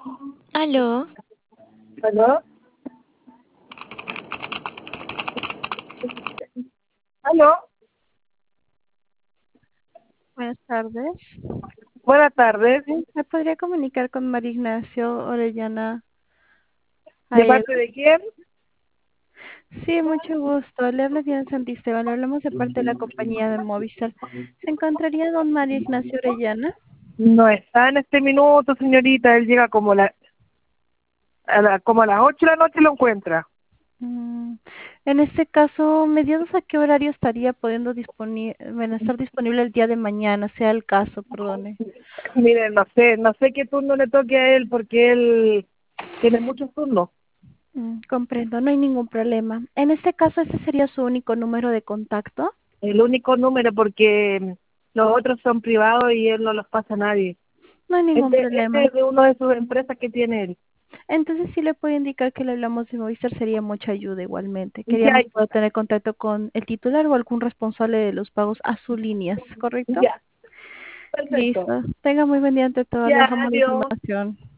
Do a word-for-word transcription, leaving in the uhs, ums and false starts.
Aló, ¿Aló? ¿Aló? buenas tardes. Buenas tardes. Eh, ¿Me podría comunicar con María Ignacio Orellana ¿De Aedo? parte de quién? Sí, mucho gusto. Le habla Diana Santisteban. Le hablamos de parte de la compañía de Movistar. ¿Se encontraría don María Ignacio Orellana? No está en este minuto, señorita. Él llega como, la, a la- como a las ocho de la noche lo encuentra. Mm, en este caso, ¿mediados a qué horario estaría pudiendo disponi- bueno, estar disponible el día de mañana, sea el caso, perdone? Mire, no sé, no sé qué turno le toque a él porque él tiene muchos turnos. Mm, comprendo, no hay ningún problema. En este caso, ¿ese sería su único número de contacto? El único número porque los otros son privados y él no los pasa a nadie. No hay ningún Este, este problema. es de una de sus empresas que tiene él. Entonces sí le puedo indicar que le hablamos de Movistar, sería mucha ayuda igualmente. Ya, Queríamos poder tener contacto con el titular o algún responsable de los pagos a sus líneas, ¿correcto? ya, perfecto. Listo. Tenga muy buen día ante todo. Le Ya, dejamos la adiós. información.